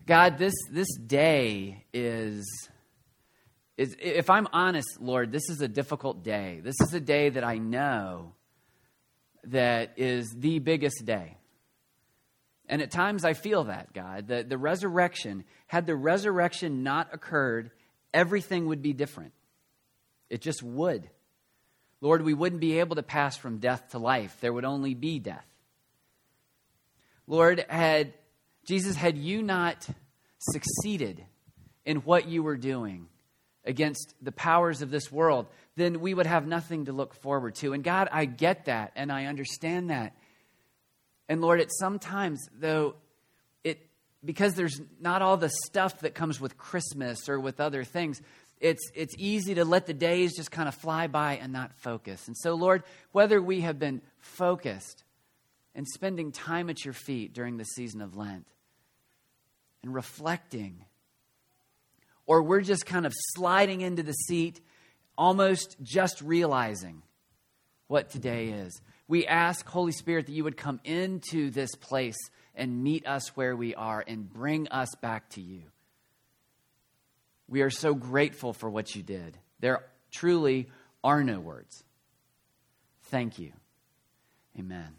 God, this day is, if I'm honest, Lord, this is a difficult day. This is a day that I know that is the biggest day. And at times I feel that, God, the resurrection, had the resurrection not occurred, everything would be different. It just would. Lord, we wouldn't be able to pass from death to life. There would only be death. Lord, had you not succeeded in what you were doing against the powers of this world, then we would have nothing to look forward to. And God, I get that and I understand that. And Lord, it's sometimes, though, because there's not all the stuff that comes with Christmas or with other things, it's easy to let the days just kind of fly by and not focus. And so, Lord, whether we have been focused and spending time at your feet during the season of Lent and reflecting, or we're just kind of sliding into the seat, almost just realizing what today is, we ask, Holy Spirit, that you would come into this place and meet us where we are and bring us back to you. We are so grateful for what you did. There truly are no words. Thank you. Amen.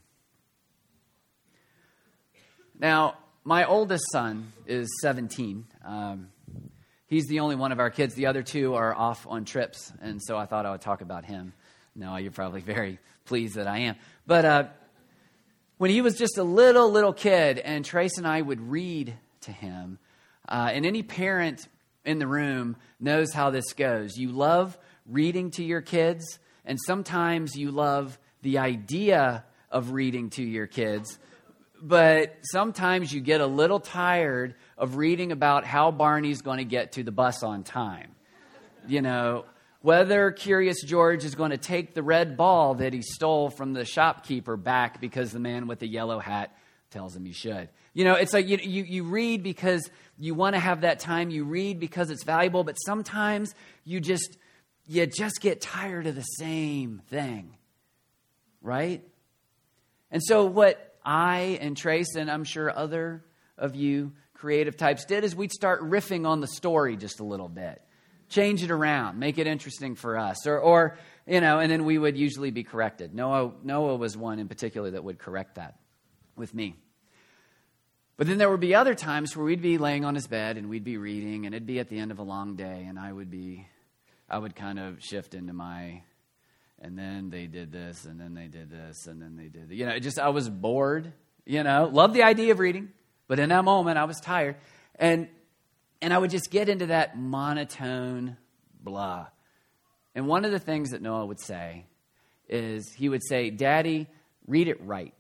Now, my oldest son is 17. He's the only one of our kids. The other two are off on trips, and so I thought I would talk about him. No, you're probably very pleased that I am. But when he was just a little kid, and Trace and I would read to him, and any parent in the room knows how this goes. You love reading to your kids, and sometimes you love the idea of reading to your kids, but sometimes you get a little tired of reading about how Barney's going to get to the bus on time. You know, whether Curious George is going to take the red ball that he stole from the shopkeeper back because the man with the yellow hat tells him he should. You know, it's like you read because you want to have that time. You read because it's valuable, but sometimes you just get tired of the same thing, right? And so what I and Trace, and I'm sure other of you creative types did, is we'd start riffing on the story just a little bit. Change it around, make it interesting for us, or you know, and then we would usually be corrected. Noah was one in particular that would correct that with me. But then there would be other times where we'd be laying on his bed and we'd be reading, and it'd be at the end of a long day, and I would kind of shift into my, and then they did this, and then they did this, and then they did, you know, I was bored, you know, loved the idea of reading, but in that moment I was tired, and I would just get into that monotone blah. And one of the things that Noah would say is he would say, "Daddy, read it right."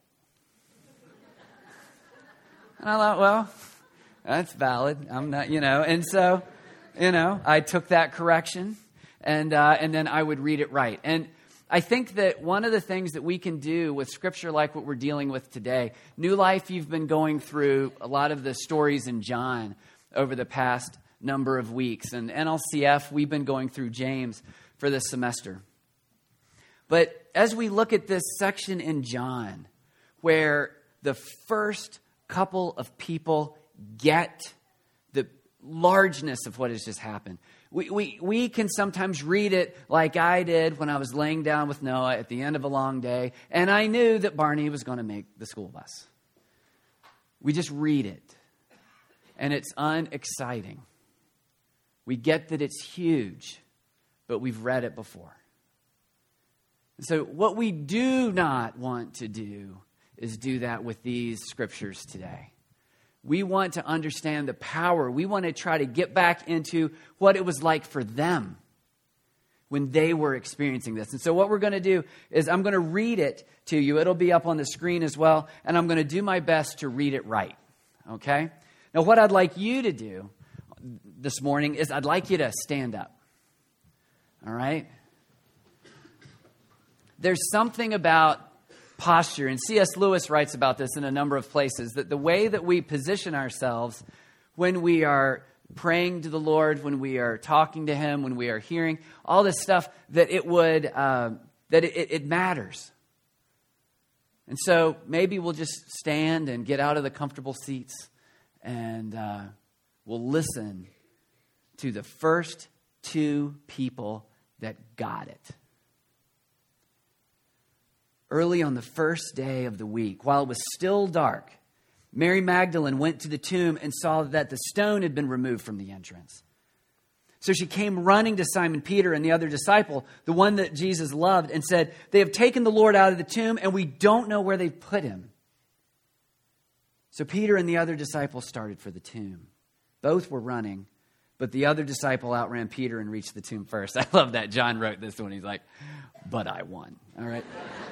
And I thought, well, that's valid. I'm not, you know. And so, you know, I took that correction and then I would read it right. And I think that one of the things that we can do with Scripture like what we're dealing with today, New Life, you've been going through a lot of the stories in John over the past number of weeks. And NLCF, we've been going through James for this semester. But as we look at this section in John, where the first couple of people get the largeness of what has just happened, we can sometimes read it like I did when I was laying down with Noah at the end of a long day, and I knew that Barney was going to make the school bus. We just read it. And it's unexciting. We get that it's huge, but we've read it before. So what we do not want to do is do that with these scriptures today. We want to understand the power. We want to try to get back into what it was like for them when they were experiencing this. And so what we're going to do is I'm going to read it to you. It'll be up on the screen as well. And I'm going to do my best to read it right. Okay? Now, what I'd like you to do this morning is I'd like you to stand up. All right? There's something about posture, and C.S. Lewis writes about this in a number of places, that the way that we position ourselves when we are praying to the Lord, when we are talking to Him, when we are hearing, all this stuff, that it matters. And so maybe we'll just stand and get out of the comfortable seats and will listen to the first two people that got it. Early on the first day of the week, while it was still dark, Mary Magdalene went to the tomb and saw that the stone had been removed from the entrance. So she came running to Simon Peter and the other disciple, the one that Jesus loved, and said, "They have taken the Lord out of the tomb, and we don't know where they've put him." So Peter and the other disciple started for the tomb. Both were running, but the other disciple outran Peter and reached the tomb first. I love that John wrote this one. He's like, "But I won." All right.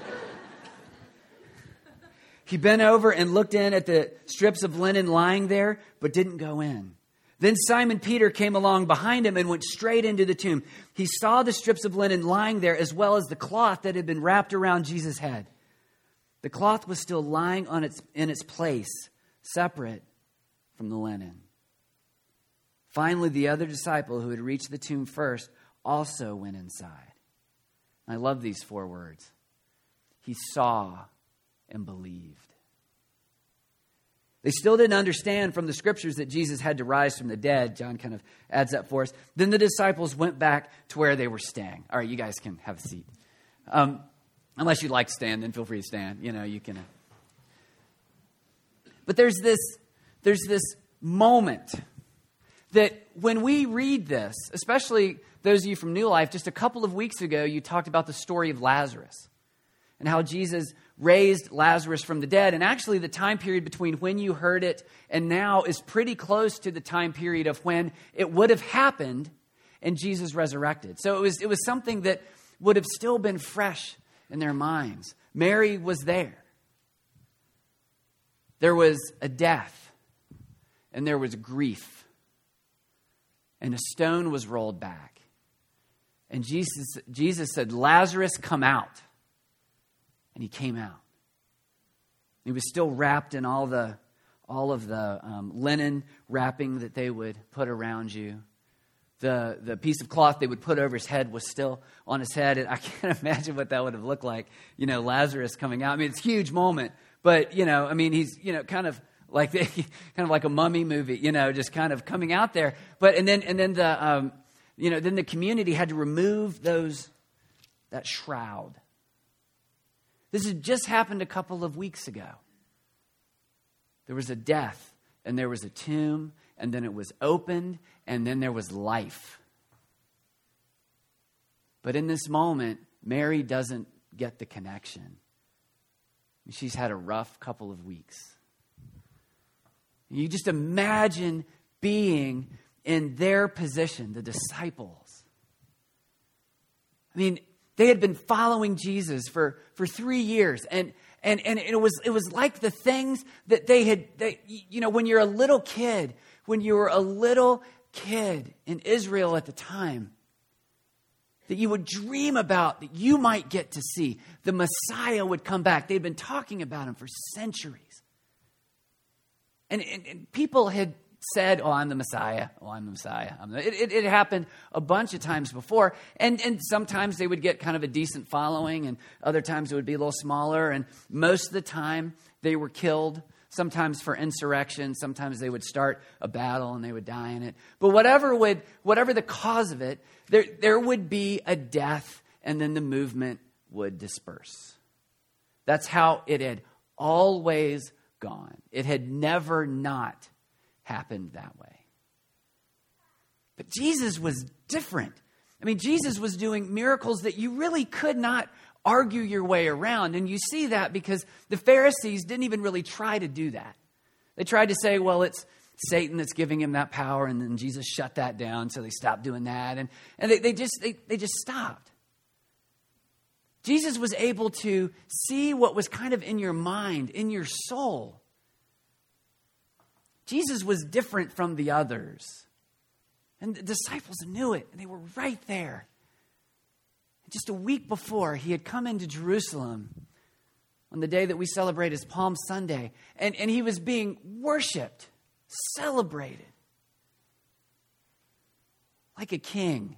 He bent over and looked in at the strips of linen lying there, but didn't go in. Then Simon Peter came along behind him and went straight into the tomb. He saw the strips of linen lying there, as well as the cloth that had been wrapped around Jesus' head. The cloth was still lying in its place, separate from the linen. Finally, the other disciple who had reached the tomb first also went inside. I love these 4 words. He saw and believed. They still didn't understand from the scriptures that Jesus had to rise from the dead. John kind of adds that for us. Then the disciples went back to where they were staying. All right, you guys can have a seat. Unless you'd like to stand, then feel free to stand. You can. But there's this moment that when we read this, especially those of you from New Life, just a couple of weeks ago, you talked about the story of Lazarus and how Jesus raised Lazarus from the dead. And actually the time period between when you heard it and now is pretty close to the time period of when it would have happened and Jesus resurrected. So it was something that would have still been fresh in their minds. Mary was there. There was a death and there was grief. And a stone was rolled back. And Jesus said, "Lazarus, come out." And he came out. He was still wrapped in all of the linen wrapping that they would put around you. The piece of cloth they would put over his head was still on his head. And I can't imagine what that would have looked like. Lazarus coming out. I mean, it's a huge moment. But he's kind of like a mummy movie. Just kind of coming out there. But then the community had to remove that shroud. This had just happened a couple of weeks ago. There was a death, and there was a tomb, and then it was opened, and then there was life. But in this moment, Mary doesn't get the connection. She's had a rough couple of weeks. You just imagine being in their position, the disciples. I mean, they had been following Jesus for 3 years. And it was like the things that when you're a little kid, when you were a little kid in Israel at the time, that you would dream about, that you might get to see. The Messiah would come back. They'd been talking about him for centuries. And people had said, "Oh, I'm the Messiah. Oh, I'm the Messiah." It happened a bunch of times before. And sometimes they would get kind of a decent following, and other times it would be a little smaller. And most of the time they were killed, sometimes for insurrection. Sometimes they would start a battle and they would die in it. But whatever the cause of it, there would be a death, and then the movement would disperse. That's how it had always gone. It had never not happened that way. But Jesus was different. I mean, Jesus was doing miracles that you really could not argue your way around. And you see that because the Pharisees didn't even really try to do that. They tried to say, well, it's Satan that's giving him that power, and then Jesus shut that down, so they stopped doing that. And they just stopped. Jesus was able to see what was kind of in your mind, in your soul. Jesus was different from the others. And the disciples knew it, and they were right there. Just a week before, he had come into Jerusalem on the day that we celebrate as Palm Sunday, and he was being worshiped, celebrated, like a king.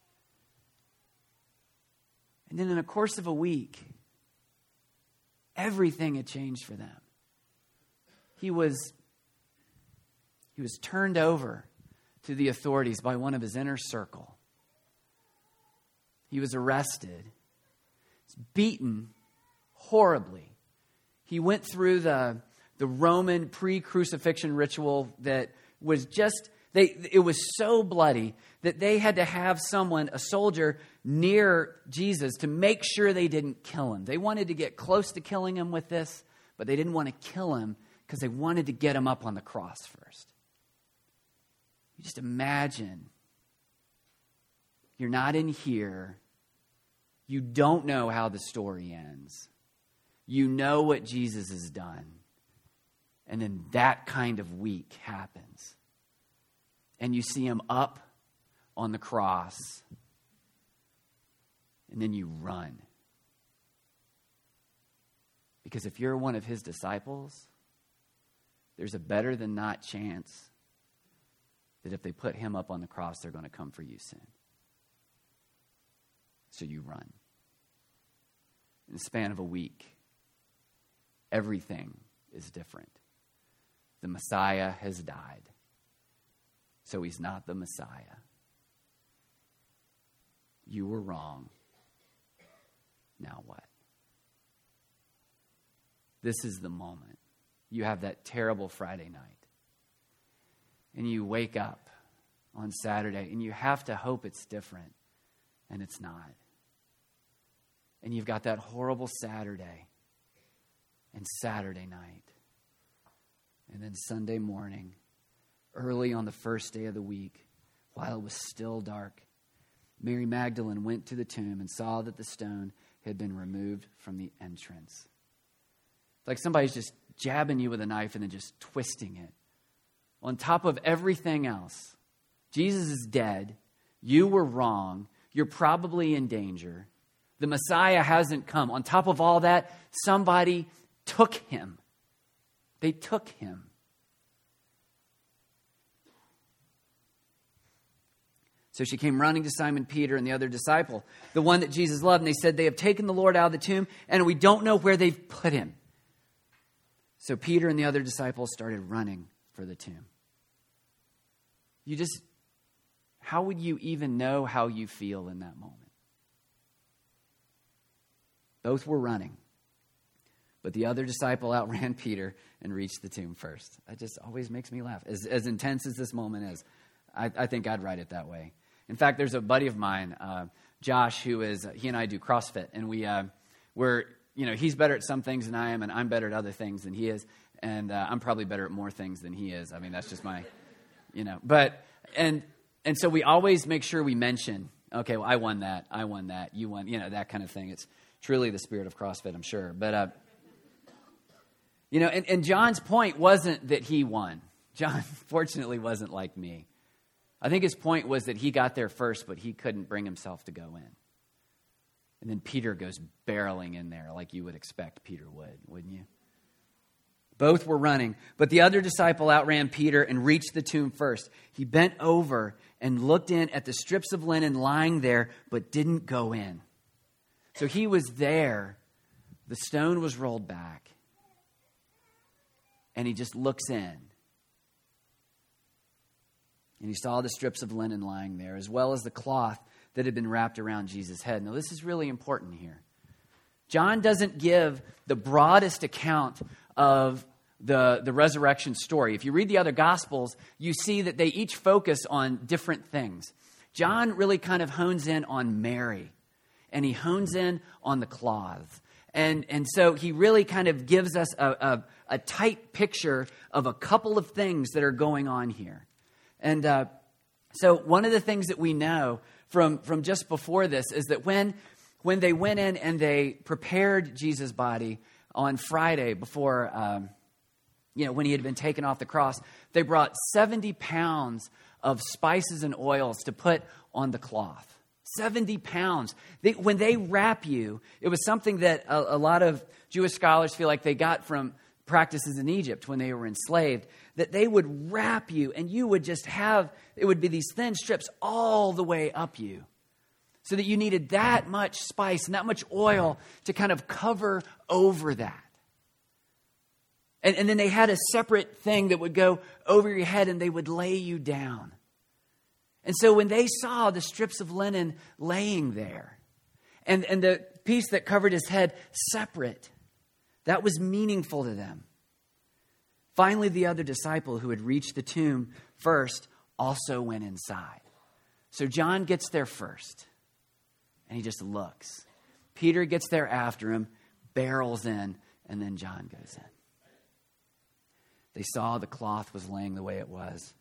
And then in the course of a week, everything had changed for them. He was turned over to the authorities by one of his inner circle. He was arrested, beaten horribly. He went through the Roman pre-crucifixion ritual that was just, it was so bloody that they had to have someone, a soldier, near Jesus to make sure they didn't kill him. They wanted to get close to killing him with this, but they didn't want to kill him because they wanted to get him up on the cross first. You just imagine you're not in here. You don't know how the story ends. You know what Jesus has done. And then that kind of week happens. And you see him up on the cross. And then you run. Because if you're one of his disciples, there's a better than not chance that if they put him up on the cross, they're going to come for you soon. So you run. In the span of a week, everything is different. The Messiah has died. So he's not the Messiah. You were wrong. Now what? This is the moment. You have that terrible Friday night. And you wake up on Saturday and you have to hope it's different. And it's not. And you've got that horrible Saturday and Saturday night. And then Sunday morning, early on the first day of the week, while it was still dark, Mary Magdalene went to the tomb and saw that the stone had been removed from the entrance. It's like somebody's just jabbing you with a knife and then just twisting it. On top of everything else, Jesus is dead. You were wrong. You're probably in danger. The Messiah hasn't come. On top of all that, somebody took him. They took him. So she came running to Simon Peter and the other disciple, the one that Jesus loved, and they said, "They have taken the Lord out of the tomb, and we don't know where they've put him." So Peter and the other disciples started running for the tomb. How would you even know how you feel in that moment? Both were running. But the other disciple outran Peter and reached the tomb first. That just always makes me laugh. As intense as this moment is, I think I'd write it that way. In fact, there's a buddy of mine, Josh, he and I do CrossFit. And he's better at some things than I am, and I'm better at other things than he is. And I'm probably better at more things than he is. I mean, that's just my, But, and so we always make sure we mention, okay, well, I won that, you won, that kind of thing. It's truly the spirit of CrossFit, I'm sure. But, and John's point wasn't that he won. John, fortunately, wasn't like me. I think his point was that he got there first, but he couldn't bring himself to go in. And then Peter goes barreling in there like you would expect Peter would, wouldn't you? Both were running, but the other disciple outran Peter and reached the tomb first. He bent over and looked in at the strips of linen lying there, but didn't go in. So he was there. The stone was rolled back. And he just looks in. And he saw the strips of linen lying there, as well as the cloth that had been wrapped around Jesus' head. Now, this is really important here. John doesn't give the broadest account of the resurrection story. If you read the other Gospels, you see that they each focus on different things. John really kind of hones in on Mary, and he hones in on the cloths. And so he really kind of gives us a tight picture of a couple of things that are going on here. And so one of the things that we know from just before this is that when they went in and they prepared Jesus' body on Friday before, when he had been taken off the cross, they brought 70 pounds of spices and oils to put on the cloth. 70 pounds. When they wrap you, it was something that a lot of Jewish scholars feel like they got from practices in Egypt when they were enslaved, that they would wrap you and you would just it would be these thin strips all the way up you. So that you needed that much spice and that much oil to kind of cover over that. And then they had a separate thing that would go over your head and they would lay you down. And so when they saw the strips of linen laying there and the piece that covered his head separate, that was meaningful to them. Finally, the other disciple who had reached the tomb first also went inside. So John gets there first, and he just looks. Peter gets there after him, barrels in, and then John goes in. They saw the cloth was laying the way it was.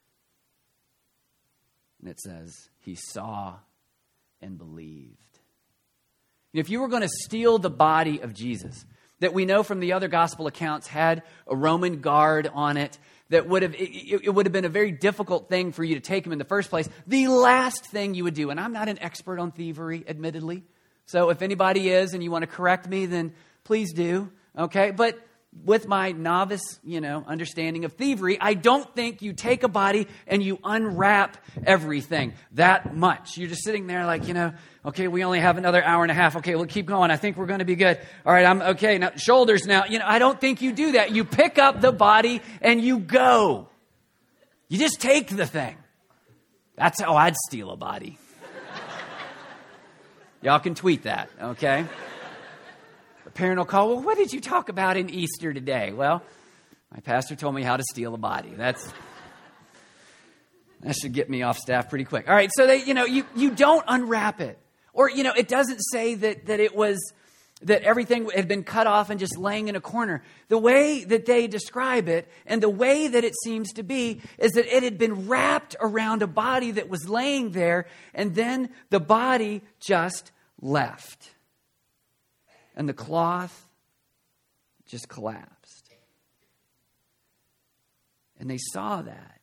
And it says, he saw and believed. If you were going to steal the body of Jesus, that we know from the other gospel accounts had a Roman guard on it, that would have been a very difficult thing for you to take him in the first place. The last thing you would do, and I'm not an expert on thievery, admittedly. So if anybody is and you want to correct me, then please do. Okay, but with my novice, understanding of thievery, I don't think you take a body and you unwrap everything that much. You're just sitting there like, okay, we only have another hour and a half. Okay, we'll keep going. I think we're going to be good. All right, I'm okay. Now, shoulders now. I don't think you do that. You pick up the body and you go. You just take the thing. That's how I'd steal a body. Y'all can tweet that, okay? The parent will call, well, what did you talk about in Easter today? Well, my pastor told me how to steal a body. That should get me off staff pretty quick. All right, so you don't unwrap it. Or, it doesn't say that everything had been cut off and just laying in a corner. The way that they describe it and the way that it seems to be is that it had been wrapped around a body that was laying there, and then the body just left. And the cloth just collapsed. And they saw that.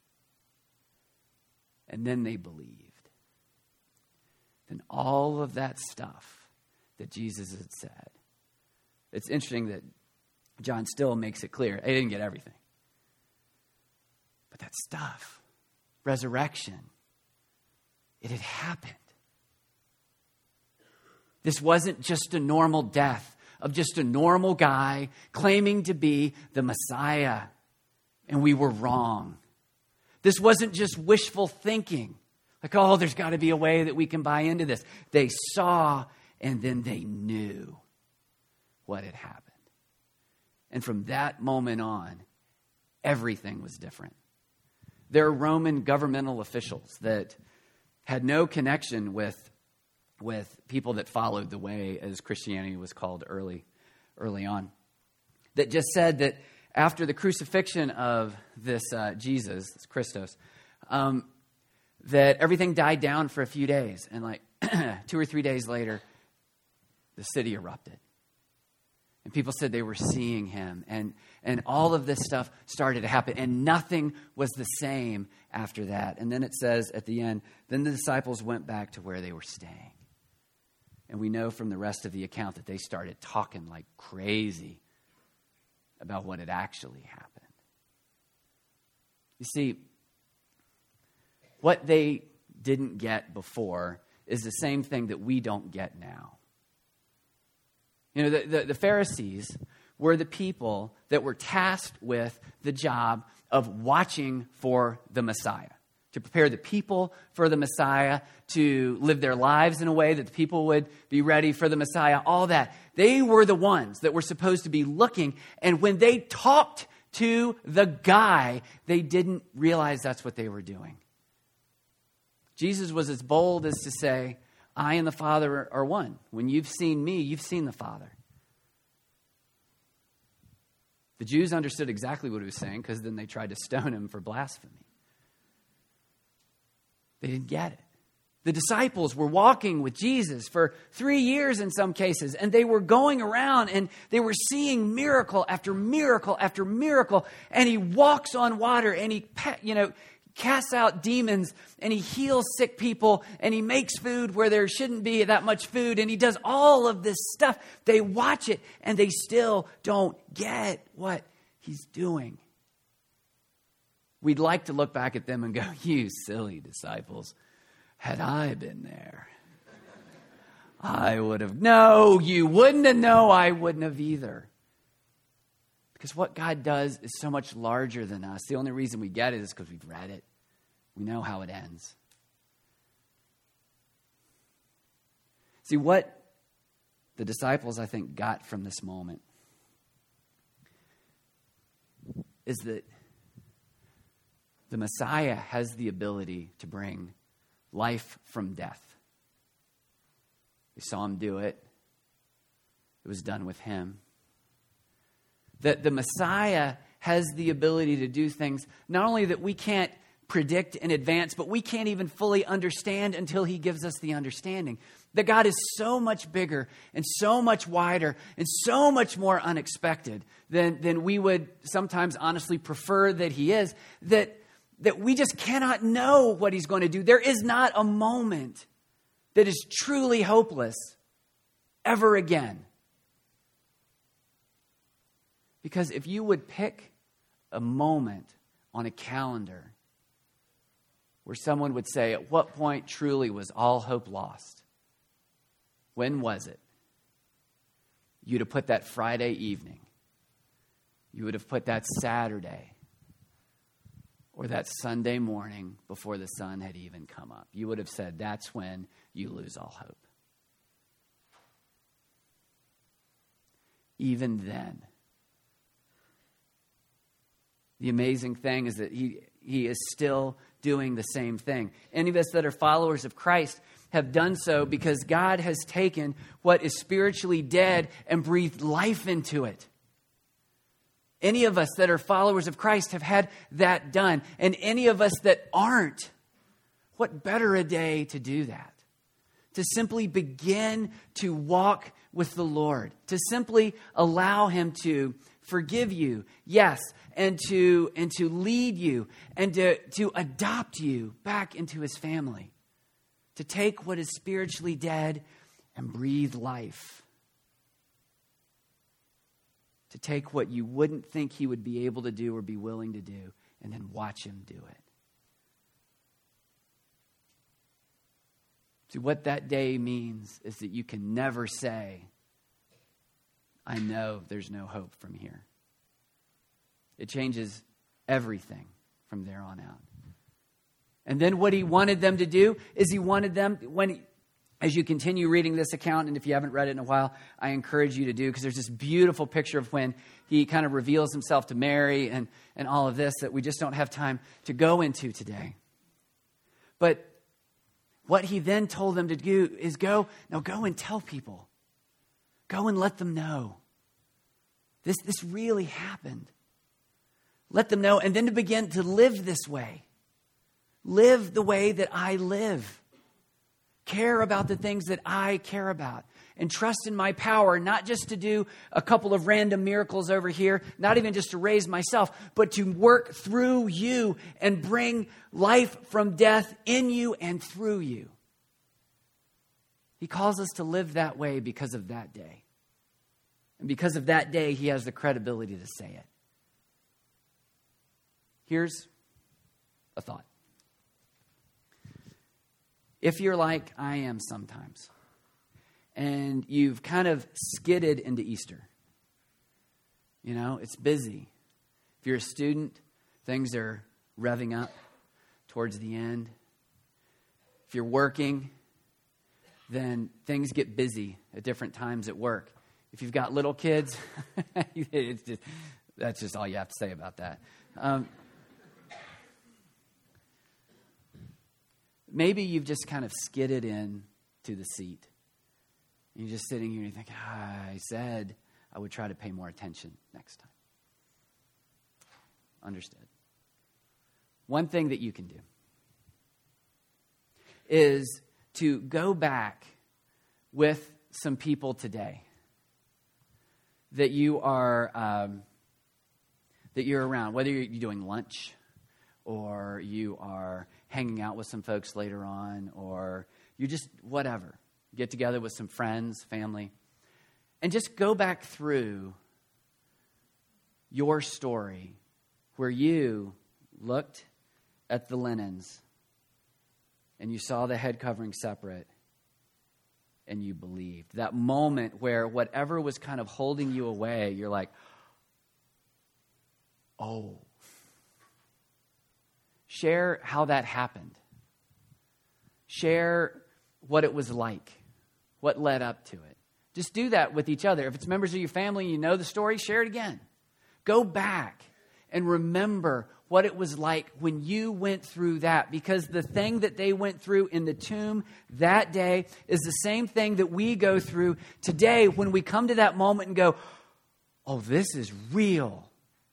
And then they believed. Then all of that stuff that Jesus had said. It's interesting that John still makes it clear. They didn't get everything. But that stuff, resurrection, it had happened. This wasn't just a normal death of just a normal guy claiming to be the Messiah, and we were wrong. This wasn't just wishful thinking, like, oh, there's got to be a way that we can buy into this. They saw, and then they knew what had happened. And from that moment on, everything was different. There are Roman governmental officials that had no connection with people that followed the way, as Christianity was called early on, that just said that after the crucifixion of this Jesus, this Christos, that everything died down for a few days. And like 2 or 3 days later, the city erupted. And people said they were seeing him. And all of this stuff started to happen. And nothing was the same after that. And then it says at the end, then the disciples went back to where they were staying. And we know from the rest of the account that they started talking like crazy about what had actually happened. You see, what they didn't get before is the same thing that we don't get now. The Pharisees were the people that were tasked with the job of watching for the Messiah, to prepare the people for the Messiah, to live their lives in a way that the people would be ready for the Messiah, all that. They were the ones that were supposed to be looking, and when they talked to the guy, they didn't realize that's what they were doing. Jesus was as bold as to say, I and the Father are one. When you've seen me, you've seen the Father. The Jews understood exactly what he was saying because then they tried to stone him for blasphemy. They didn't get it. The disciples were walking with Jesus for 3 years in some cases, and they were going around and they were seeing miracle after miracle after miracle. And he walks on water and he casts out demons and he heals sick people and he makes food where there shouldn't be that much food, and he does all of this stuff. They watch it and they still don't get what he's doing. We'd like to look back at them and go, you silly disciples. Had I been there, I would have. No, you wouldn't have. No, I wouldn't have either. Because what God does is so much larger than us. The only reason we get it is because we've read it. We know how it ends. See, what the disciples, I think, got from this moment is that the Messiah has the ability to bring life from death. We saw him do it. It was done with him. That the Messiah has the ability to do things not only that we can't predict in advance, but we can't even fully understand until he gives us the understanding. That God is so much bigger and so much wider and so much more unexpected than we would sometimes honestly prefer that he is, that we just cannot know what he's going to do. There is not a moment that is truly hopeless ever again. Because if you would pick a moment on a calendar where someone would say, at what point truly was all hope lost? When was it? You'd have put that Friday evening. You would have put that Saturday. Or that Sunday morning before the sun had even come up. You would have said, that's when you lose all hope. Even then. The amazing thing is that he is still doing the same thing. Any of us that are followers of Christ have done so because God has taken what is spiritually dead and breathed life into it. Any of us that are followers of Christ have had that done. And any of us that aren't, what better a day to do that? To simply begin to walk with the Lord. To simply allow him to forgive you, yes, and to lead you and to adopt you back into his family. To take what is spiritually dead and breathe life. To take what you wouldn't think he would be able to do or be willing to do and then watch him do it. See, what that day means is that you can never say, I know there's no hope from here. It changes everything from there on out. And then what he wanted them to do is he wanted them, as you continue reading this account, and if you haven't read it in a while, I encourage you to do, because there's this beautiful picture of when he kind of reveals himself to Mary and all of this that we just don't have time to go into today. But what he then told them to do is go and tell people. Go and let them know. This really happened. Let them know, and then to begin to live this way. Live the way that I live. Care about the things that I care about. And trust in my power, not just to do a couple of random miracles over here, not even just to raise myself, but to work through you and bring life from death in you and through you. He calls us to live that way because of that day. And because of that day, he has the credibility to say it. Here's a thought. If you're like I am sometimes, and you've kind of skidded into Easter, it's busy. If you're a student, things are revving up towards the end. If you're working, then things get busy at different times at work. If you've got little kids, that's just all you have to say about that. Maybe you've just kind of skidded in to the seat. You're just sitting here and you think, I said I would try to pay more attention next time. Understood. One thing that you can do is to go back with some people today that you are that you're around, whether you're doing lunch or you are hanging out with some folks later on, or you just whatever. Get together with some friends, family, and just go back through your story where you looked at the linens and you saw the head covering separate and you believed. That moment where whatever was kind of holding you away, you're like, oh. Share how that happened. Share what it was like, what led up to it. Just do that with each other. If it's members of your family and you know the story, share it again. Go back and remember what it was like when you went through that, because the thing that they went through in the tomb that day is the same thing that we go through today when we come to that moment and go, oh, this is real.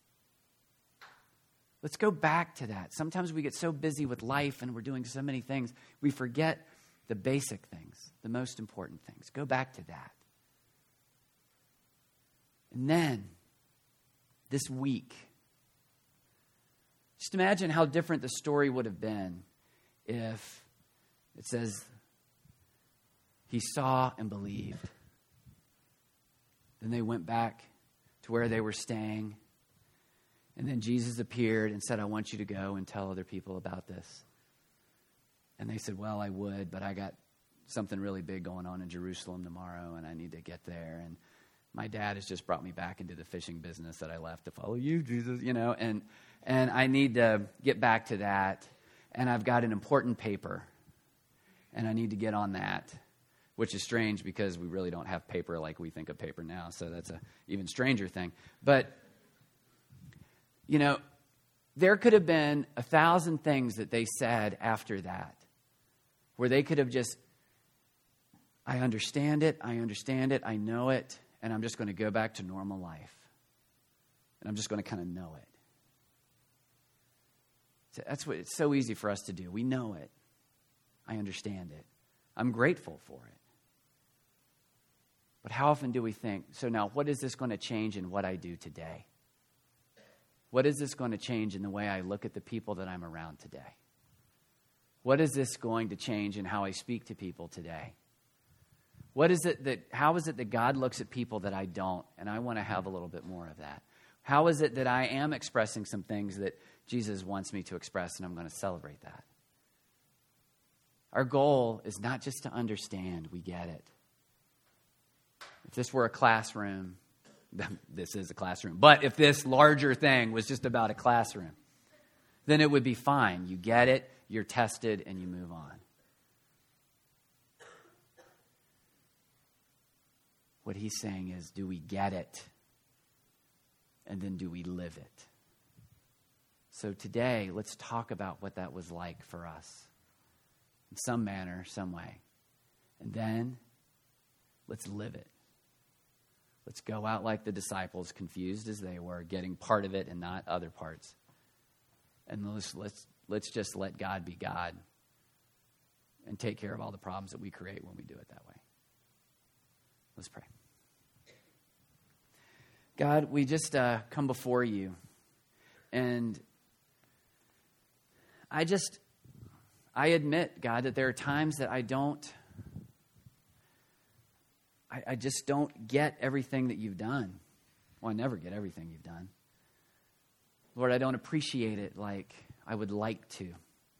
Let's go back to that. Sometimes we get so busy with life and we're doing so many things, we forget the basic things, the most important things. Go back to that. And then, this week, just imagine how different the story would have been if it says he saw and believed. Then they went back to where they were staying. And then Jesus appeared and said, I want you to go and tell other people about this. And they said, well, I would, but I got something really big going on in Jerusalem tomorrow, and I need to get there. And my dad has just brought me back into the fishing business that I left to follow you, Jesus, and I need to get back to that. And I've got an important paper, and I need to get on that, which is strange because we really don't have paper like we think of paper now. So that's an even stranger thing. But, there could have been 1,000 things that they said after that, where they could have just, I understand it, I know it, and I'm just going to go back to normal life. And I'm just going to kind of know it. So that's what it's so easy for us to do. We know it. I understand it. I'm grateful for it. But how often do we think, so now what is this going to change in what I do today? What is this going to change in the way I look at the people that I'm around today? What is this going to change in how I speak to people today? How is it that God looks at people that I don't, and I want to have a little bit more of that? How is it that I am expressing some things that Jesus wants me to express, and I'm going to celebrate that? Our goal is not just to understand, we get it. If this were a classroom, this is a classroom, but if this larger thing was just about a classroom, then it would be fine. You get it, you're tested, and you move on. What he's saying is, do we get it? And then do we live it? So today, let's talk about what that was like for us. In some manner, some way. And then, let's live it. Let's go out like the disciples, confused as they were, getting part of it and not other parts. And let's just let God be God and take care of all the problems that we create when we do it that way. Let's pray. God, we just come before you, and I admit, God, that there are times that I just don't get everything that you've done. Well, I never get everything you've done. Lord, I don't appreciate it like I would like to.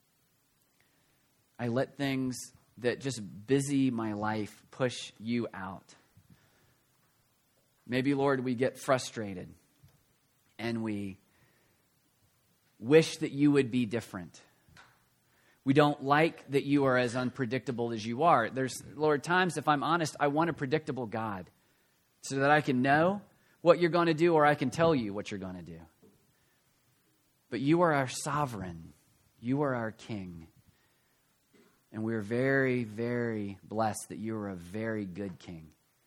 I let things that just busy my life push you out. Maybe, Lord, we get frustrated and we wish that you would be different. We don't like that you are as unpredictable as you are. There's, Lord, times, if I'm honest, I want a predictable God so that I can know what you're going to do, or I can tell you what you're going to do. But you are our sovereign. You are our king. And we're very, very blessed that you are a very good king.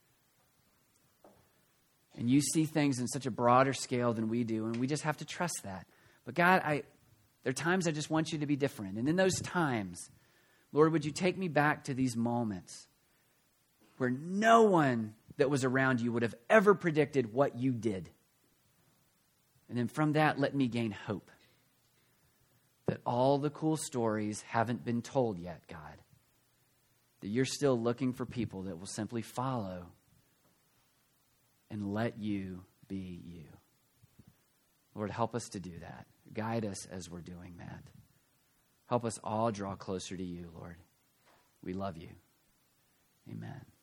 And you see things in such a broader scale than we do, and we just have to trust that. But God, there are times I just want you to be different. And in those times, Lord, would you take me back to these moments where no one that was around you would have ever predicted what you did. And then from that, let me gain hope that all the cool stories haven't been told yet, God. That you're still looking for people that will simply follow and let you be you. Lord, help us to do that. Guide us as we're doing that. Help us all draw closer to you, Lord. We love you. Amen.